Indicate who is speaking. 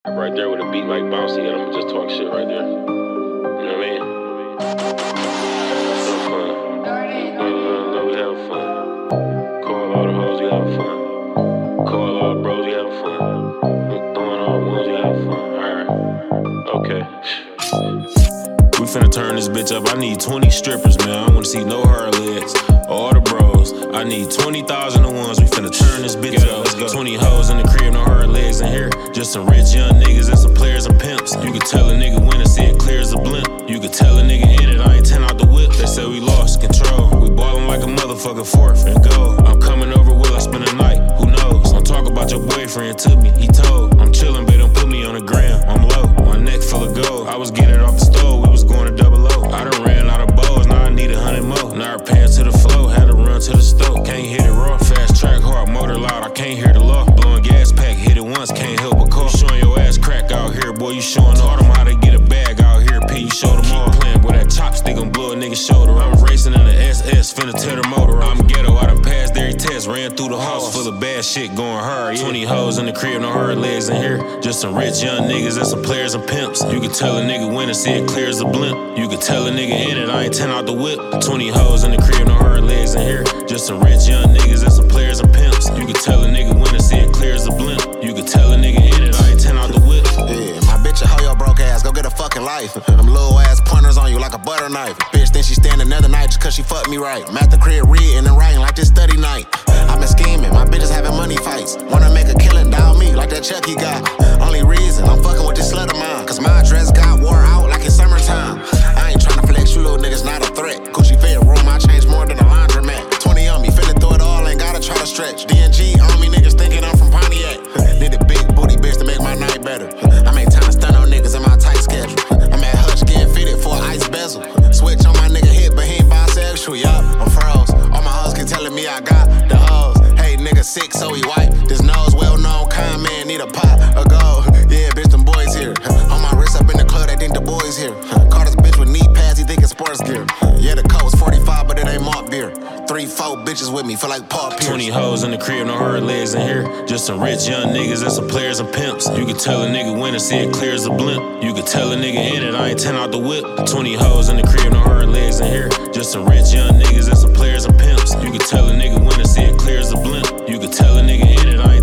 Speaker 1: Right there with a beat like Bouncy, I'ma just talk shit right there. You know what I mean? Have fun. We have fun. Call all the hoes, we have fun. Call all the bros, we have fun. Throwing all the ones, we have fun. Alright. Okay. We finna turn this bitch up. I need 20 strippers, man. I don't wanna see no hard legs. All the bros. I need 20,000 to ones. We finna turn this bitch up. Let's go. 20 hoes in the crib, no hard legs in here. Just some rich young niggas and some players and pimps. You can tell a nigga when to see it clear as a blimp. You can tell a nigga in it. I ain't 10 out the whip. They said we lost control. We ballin' like a motherfucker, fourth and goal. I'm coming over, will I spend the night? Who knows? Don't talk about your boyfriend to me. He told. I'm chillin', but don't put me on the gram. I'm low. My neck full of gold. I was getting it off the stove. We was going to double O. I done ran out of bows. Now I need 100 more. Now our pants to the flow. Had to run to the stove. Can't hit it raw. Fast track hard. Motor loud. I can't hear the law. Blowing gas pack. Hit it once. Can't help but call. Showing your ass crack out here, boy. You showing all them how to get a bag out here. P. You show them all. Playing with that chopstick gon' blow a nigga shoulder. I'm racing in the SS. Finna tear the motor. I'm ghetto. I done passed every test. Ran through the house full of bad shit going hard. 20 hoes in the crib. No hard legs in here. Just some rich young niggas and some players and pimps. You can tell a nigga when to see it clear as a blimp. You can tell a nigga in it. I ain't 10 out the whip. 20 hoes in the crib. No hard legs in here. Just some rich young niggas and some players and pimps. You can tell a nigga when to see it clear as a blimp. You can tell a nigga in it. I ain't 10 out the whip.
Speaker 2: Yeah, my bitch a hoe, your broke ass, go get a fucking life. Them little ass pointers on you like a butter knife. Bitch think she stand another night just cause she fucked me right. I'm at the crib reading and writing like this study night. I been scheming, my bitches having money fights. Wanna make a killing, dial me like that Chucky guy. Only reason I'm fucking with this slut of mine, cause my dress got wore out like it's summertime. I ain't tryna flex, you little niggas not a threat. Gucci fit room, I change more than a laundromat. 20 on me, finna throw it all, ain't gotta try to stretch. DNG on me, niggas thinking I'm from Pontiac. Need a big booty bitch to make my night better. I make time to stun on niggas in my tight schedule. I'm at Hutch getting fitted for an ice bezel. Switch on my nigga hit, but he ain't bisexual, yup, I'm froze. All my hoes keep telling me I got the hoes. Hey, nigga sick, so he white. This nose well-known kind man need a pot of gold. Yeah, bitch, them boys here. On my wrist up in the club, they think the boys here. Caught this bitch with knee pads, he think it's sports gear. Yeah, the coat was 45, but it ain't malt beer. 3-4 bitches with me, feel like Paul Pierce.
Speaker 1: 20 hoes in the crib, no hard legs in here. Just some rich young niggas and some players and pimps. You can tell a nigga when to see it clear as a blimp. You can tell a nigga in it, I ain't 10 out the whip. 20 hoes in the crib, no hard legs in here. Just some rich young niggas and some players and pimps. You can tell a nigga when to see it clear as a blimp. You can tell a nigga in it, I ain't